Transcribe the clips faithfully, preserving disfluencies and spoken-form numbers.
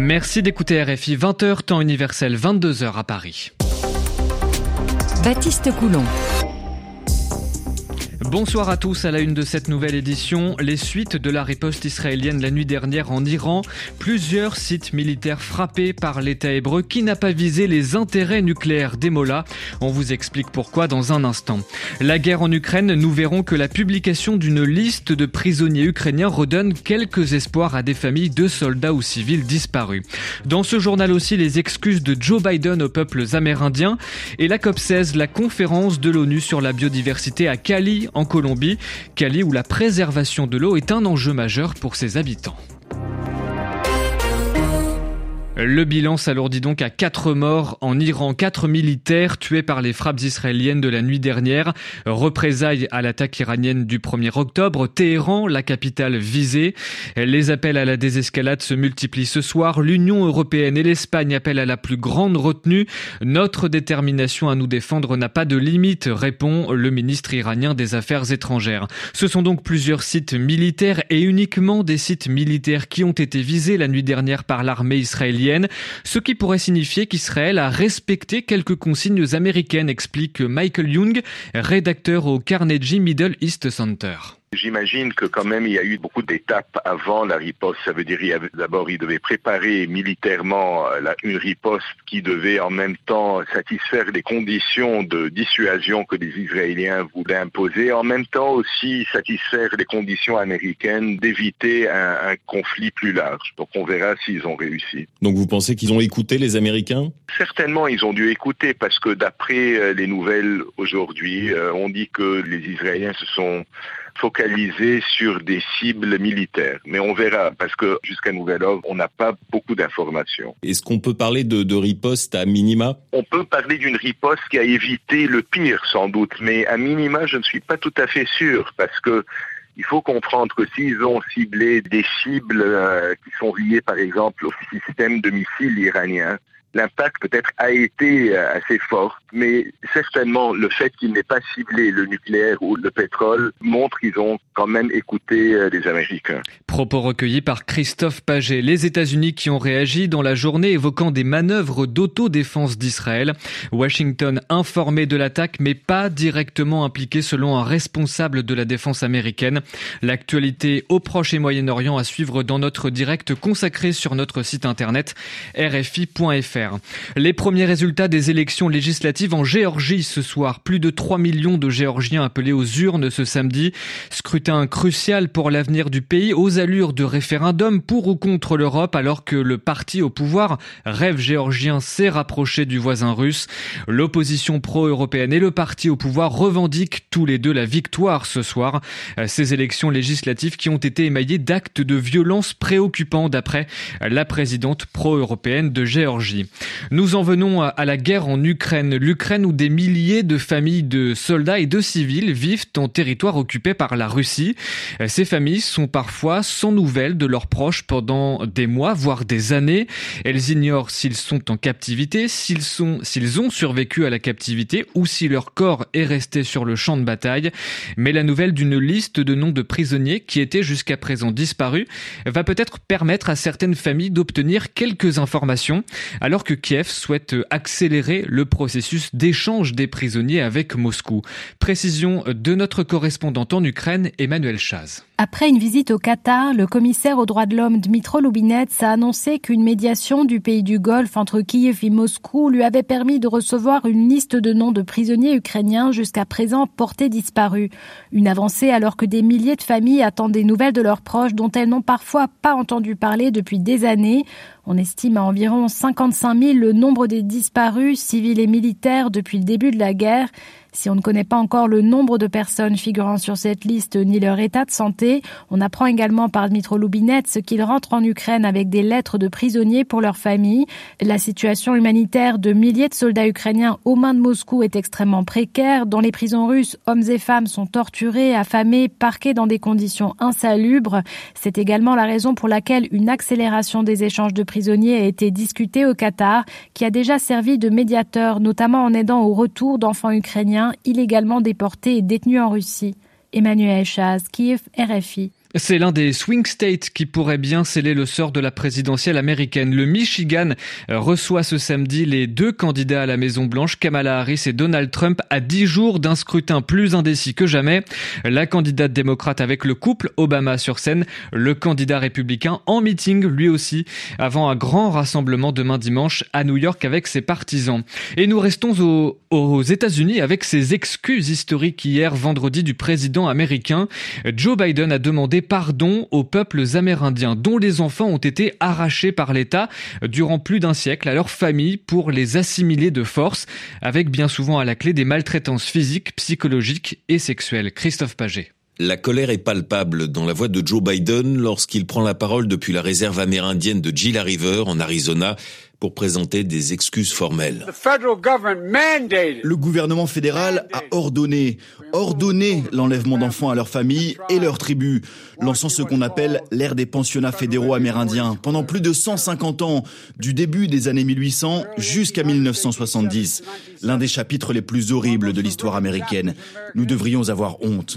Merci d'écouter R F I, vingt heures temps universel, vingt-deux heures à Paris. Baptiste Coulon. Bonsoir à tous, à la une de cette nouvelle édition, les suites de la riposte israélienne la nuit dernière en Iran, plusieurs sites militaires frappés par l'État hébreu qui n'a pas visé les intérêts nucléaires des mollahs. On vous explique pourquoi dans un instant. La guerre en Ukraine, nous verrons que la publication d'une liste de prisonniers ukrainiens redonne quelques espoirs à des familles de soldats ou civils disparus. Dans ce journal aussi, les excuses de Joe Biden aux peuples amérindiens et la COP seize, la conférence de l'ONU sur la biodiversité à Cali, en Colombie, Cali où la préservation de l'eau est un enjeu majeur pour ses habitants. Le bilan s'alourdit donc à quatre morts en Iran, quatre militaires tués par les frappes israéliennes de la nuit dernière. Représailles à l'attaque iranienne du premier octobre, Téhéran, la capitale visée. Les appels à la désescalade se multiplient ce soir. L'Union européenne et l'Espagne appellent à la plus grande retenue. Notre détermination à nous défendre n'a pas de limite, répond le ministre iranien des Affaires étrangères. Ce sont donc plusieurs sites militaires et uniquement des sites militaires qui ont été visés la nuit dernière par l'armée israélienne. Ce qui pourrait signifier qu'Israël a respecté quelques consignes américaines, explique Michael Young, rédacteur au Carnegie Middle East Center. J'imagine que quand même il y a eu beaucoup d'étapes avant la riposte. Ça veut dire qu'il d'abord il devait préparer militairement la, une riposte qui devait en même temps satisfaire les conditions de dissuasion que les Israéliens voulaient imposer, en même temps aussi satisfaire les conditions américaines d'éviter un, un conflit plus large. Donc on verra s'ils ont réussi. Donc vous pensez qu'ils ont écouté les Américains ? Certainement ils ont dû écouter parce que d'après les nouvelles aujourd'hui, on dit que les Israéliens se sont focalisé sur des cibles militaires. Mais on verra, parce que jusqu'à nouvel ordre, on n'a pas beaucoup d'informations. Est-ce qu'on peut parler de, de riposte à minima ? On peut parler d'une riposte qui a évité le pire, sans doute. Mais à minima, je ne suis pas tout à fait sûr, parce que il faut comprendre que s'ils ont ciblé des cibles euh, qui sont liées, par exemple, au système de missiles iranien, l'impact peut-être a été assez fort, mais certainement le fait qu'ils n'aient pas ciblé le nucléaire ou le pétrole montre qu'ils ont quand même écouté les Américains. Propos recueillis par Christophe Paget. Les États-Unis qui ont réagi dans la journée évoquant des manœuvres d'autodéfense d'Israël. Washington informé de l'attaque mais pas directement impliqué selon un responsable de la défense américaine. L'actualité au Proche et Moyen-Orient à suivre dans notre direct consacré sur notre site internet r f i point f r. Les premiers résultats des élections législatives en Géorgie ce soir. Plus de trois millions de Géorgiens appelés aux urnes ce samedi. Scrutin crucial pour l'avenir du pays aux allures de référendum pour ou contre l'Europe alors que le parti au pouvoir, Rêve géorgien, s'est rapproché du voisin russe. L'opposition pro-européenne et le parti au pouvoir revendiquent tous les deux la victoire ce soir. Ces élections législatives qui ont été émaillées d'actes de violence préoccupants d'après la présidente pro-européenne de Géorgie. Nous en venons à la guerre en Ukraine. L'Ukraine où des milliers de familles de soldats et de civils vivent en territoire occupé par la Russie. Ces familles sont parfois sans nouvelles de leurs proches pendant des mois, voire des années. Elles ignorent s'ils sont en captivité, s'ils sont, s'ils ont survécu à la captivité ou si leur corps est resté sur le champ de bataille. Mais la nouvelle d'une liste de noms de prisonniers qui étaient jusqu'à présent disparus va peut-être permettre à certaines familles d'obtenir quelques informations. Alors que Kiev souhaite accélérer le processus d'échange des prisonniers avec Moscou. Précision de notre correspondante en Ukraine, Emmanuel Chaz. Après une visite au Qatar, le commissaire aux droits de l'homme Dmytro Lubinets a annoncé qu'une médiation du pays du Golfe entre Kiev et Moscou lui avait permis de recevoir une liste de noms de prisonniers ukrainiens jusqu'à présent portés disparus. Une avancée alors que des milliers de familles attendent des nouvelles de leurs proches dont elles n'ont parfois pas entendu parler depuis des années. On estime à environ cinquante-cinq mille le nombre des disparus, civils et militaires, depuis le début de la guerre. Si on ne connaît pas encore le nombre de personnes figurant sur cette liste ni leur état de santé, on apprend également par Dmytro Lubinets qu'ils rentrent en Ukraine avec des lettres de prisonniers pour leurs familles. La situation humanitaire de milliers de soldats ukrainiens aux mains de Moscou est extrêmement précaire. Dans les prisons russes, hommes et femmes sont torturés, affamés, parqués dans des conditions insalubres. C'est également la raison pour laquelle une accélération des échanges de prisonniers a été discutée au Qatar, qui a déjà servi de médiateur, notamment en aidant au retour d'enfants ukrainiens illégalement déportés et détenus en Russie. Emmanuel Chaz, Kiev, R F I. C'est l'un des swing states qui pourrait bien sceller le sort de la présidentielle américaine. Le Michigan reçoit ce samedi les deux candidats à la Maison-Blanche, Kamala Harris et Donald Trump, à dix jours d'un scrutin plus indécis que jamais. La candidate démocrate avec le couple Obama sur scène, le candidat républicain en meeting lui aussi, avant un grand rassemblement demain dimanche à New York avec ses partisans. Et nous restons aux, aux États-Unis avec ces excuses historiques hier vendredi du président américain. Joe Biden a demandé pardon aux peuples amérindiens dont les enfants ont été arrachés par l'État durant plus d'un siècle à leurs familles pour les assimiler de force, avec bien souvent à la clé des maltraitances physiques, psychologiques et sexuelles. Christophe Paget. La colère est palpable dans la voix de Joe Biden lorsqu'il prend la parole depuis la réserve amérindienne de Gila River en Arizona pour présenter des excuses formelles. Le gouvernement fédéral a ordonné, ordonné l'enlèvement d'enfants à leurs familles et leurs tribus, lançant ce qu'on appelle l'ère des pensionnats fédéraux amérindiens pendant plus de cent cinquante ans, du début des années mille huit cents jusqu'à mille neuf cent soixante-dix. L'un des chapitres les plus horribles de l'histoire américaine. Nous devrions avoir honte.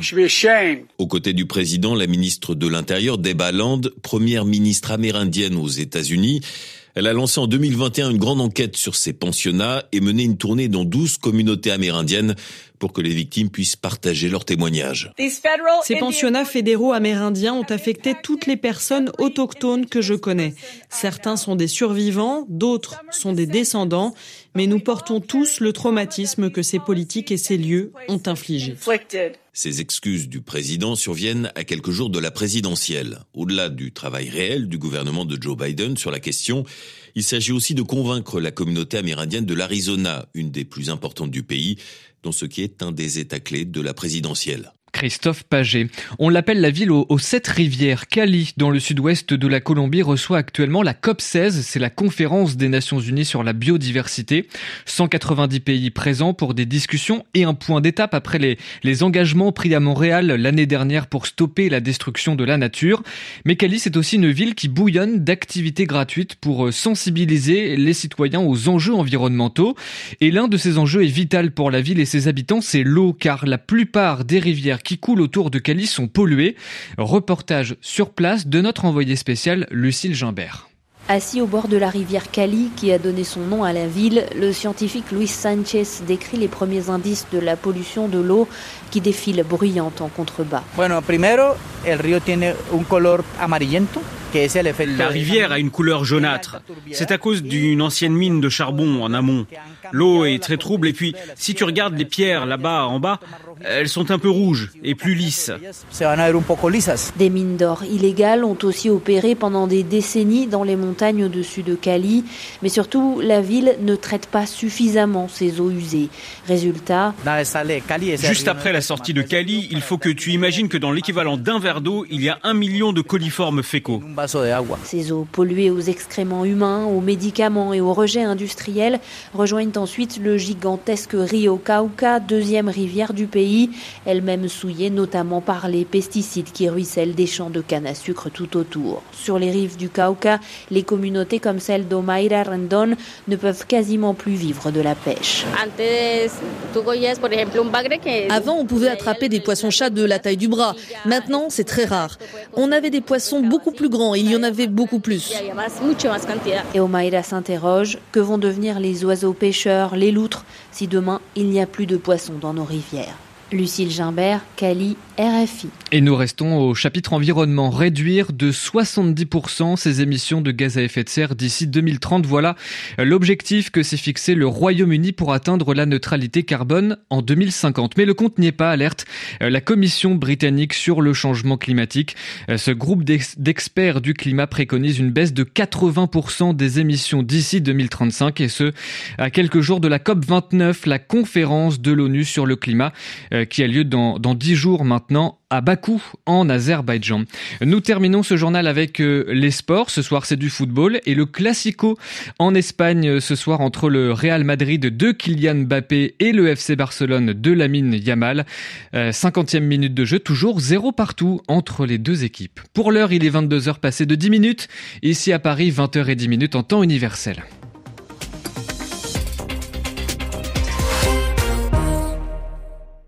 Aux côtés du président, la ministre de l'Intérieur, Deba Land, première ministre amérindienne aux États-Unis, elle a lancé en deux mille vingt et un une grande enquête sur ces pensionnats et mené une tournée dans douze communautés amérindiennes pour que les victimes puissent partager leurs témoignages. Ces pensionnats fédéraux amérindiens ont affecté toutes les personnes autochtones que je connais. Certains sont des survivants, d'autres sont des descendants, mais nous portons tous le traumatisme que ces politiques et ces lieux ont infligé. Ces excuses du président surviennent à quelques jours de la présidentielle. Au-delà du travail réel du gouvernement de Joe Biden sur la question, il s'agit aussi de convaincre la communauté amérindienne de l'Arizona, une des plus importantes du pays, dans ce qui est un des états clés de la présidentielle. Christophe Paget. On l'appelle la ville aux, aux sept rivières. Cali, dans le sud-ouest de la Colombie, reçoit actuellement la COP seize. C'est la conférence des Nations Unies sur la biodiversité. cent quatre-vingt-dix pays présents pour des discussions et un point d'étape après les, les engagements pris à Montréal l'année dernière pour stopper la destruction de la nature. Mais Cali, c'est aussi une ville qui bouillonne d'activités gratuites pour sensibiliser les citoyens aux enjeux environnementaux. Et l'un de ces enjeux est vital pour la ville et ses habitants, c'est l'eau, car la plupart des rivières qui coulent autour de Cali sont polluées. Reportage sur place de notre envoyé spécial Lucille Gimbert. Assis au bord de la rivière Cali, qui a donné son nom à la ville, le scientifique Luis Sanchez décrit les premiers indices de la pollution de l'eau qui défile bruyante en contrebas. Bueno, primero, el río tiene un color amarillento. La rivière a une couleur jaunâtre. C'est à cause d'une ancienne mine de charbon en amont. L'eau est très trouble et puis, si tu regardes les pierres là-bas en bas, elles sont un peu rouges et plus lisses. Des mines d'or illégales ont aussi opéré pendant des décennies dans les montagnes au-dessus de Cali, mais surtout, la ville ne traite pas suffisamment ses eaux usées. Résultat, juste après la sortie de Cali, il faut que tu imagines que dans l'équivalent d'un verre d'eau, il y a un million de coliformes fécaux. Ces eaux polluées aux excréments humains, aux médicaments et aux rejets industriels rejoignent ensuite le gigantesque Rio Cauca, deuxième rivière du pays, elle-même souillée notamment par les pesticides qui ruissellent des champs de canne à sucre tout autour. Sur les rives du Cauca, les communautés comme celle d'Omaira Rendon ne peuvent quasiment plus vivre de la pêche. Avant, on pouvait attraper des poissons-chats de la taille du bras. Maintenant, c'est très rare. On avait des poissons beaucoup plus grands, il y en avait beaucoup plus. Et Omaira s'interroge, que vont devenir les oiseaux pêcheurs, les loutres, si demain il n'y a plus de poissons dans nos rivières? Lucille Gimbert, Cali, R F I. Et nous restons au chapitre environnement. Réduire de soixante-dix pour cent ses émissions de gaz à effet de serre d'ici deux mille trente. Voilà l'objectif que s'est fixé le Royaume-Uni pour atteindre la neutralité carbone en deux mille cinquante. Mais le compte n'y est pas, alerte la Commission britannique sur le changement climatique. Ce groupe d'experts du climat préconise une baisse de quatre-vingts pour cent des émissions d'ici deux mille trente-cinq, et ce, à quelques jours de la COP vingt-neuf, la conférence de l'ONU sur le climat, qui a lieu dans, dans dix jours maintenant à Bakou, en Azerbaïdjan. Nous terminons ce journal avec euh, les sports. Ce soir, c'est du football et le Classico en Espagne ce soir entre le Real Madrid de Kylian Mbappé et le F C Barcelone de Lamine Yamal. Euh, cinquantième minute de jeu, toujours zéro partout entre les deux équipes. Pour l'heure, il est vingt-deux heures passées de dix minutes. Ici à Paris, vingt heures dix en temps universel.